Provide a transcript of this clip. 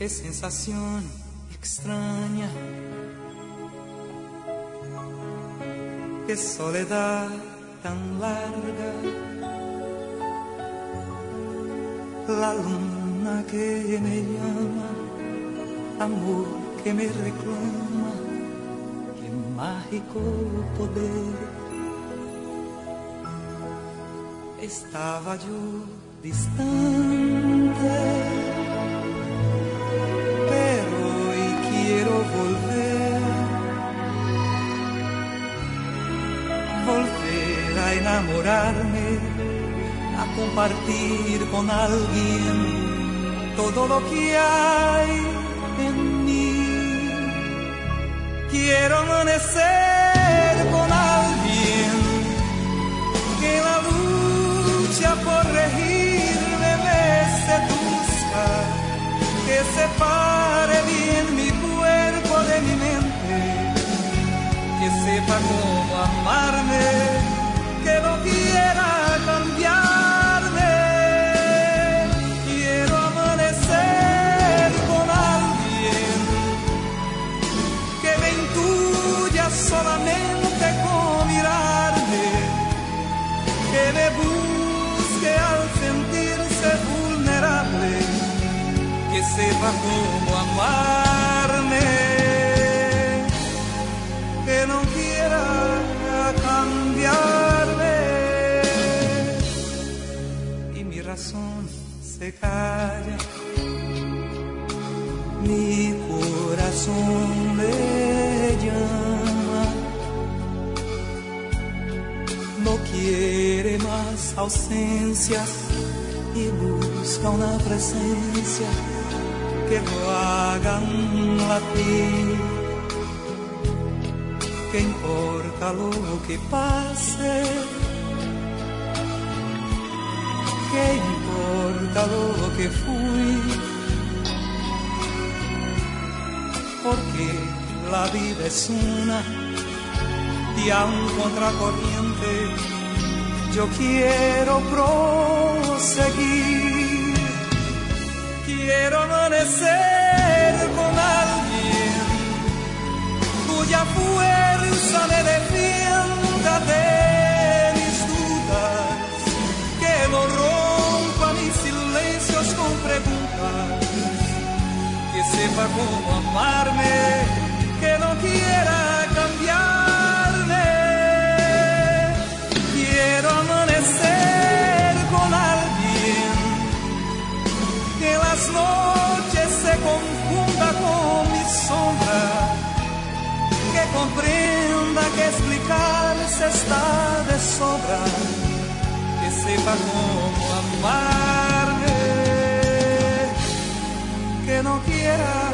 qué sensación extraña, qué soledad tan larga. La luna que me llama, amor que me reclama, qué mágico poder. Estaba yo distante, pero hoy quiero volver a enamorarme, a compartir con alguien todo lo que hay en mí. Quiero amanecer con alguien que la lucha por regirme me seduzca, que separe bien mi cuerpo de mi mente, que sepa cómo amarme, que no quiera cambiarme. Quiero amanecer con alguien que me intuya solamente con mirarme, que me busque al sentirse vulnerable, que sepa cómo amarme, que no quiera cambiarme. Y mi razón se calla, mi corazón le llama, no quiere más ausencias y busca una presencia que lo hagan latir. ¿Qué importa lo que pase? ¿Qué importa lo que fui? Porque la vida es una y a un contracorriente yo quiero proseguir. Quiero amanecer con alguien cuya fuerza me defienda de mis dudas, que no rompa mis silencios con preguntas, que sepa cómo amarme, que no quiera cambiarme. Quiero amanecer con alguien que en las noches se confunda con mi sombra, que comprenda que explicarse está de sobra, que sepa cómo amarme, que no quiera